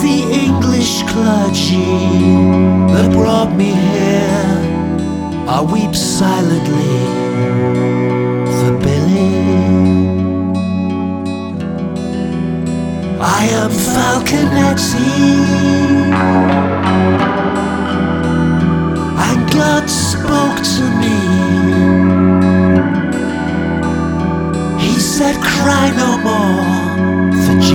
the English clergy that brought me here. I weep silently for Billy. I am Falconetti, and God spoke to me. He said, cry no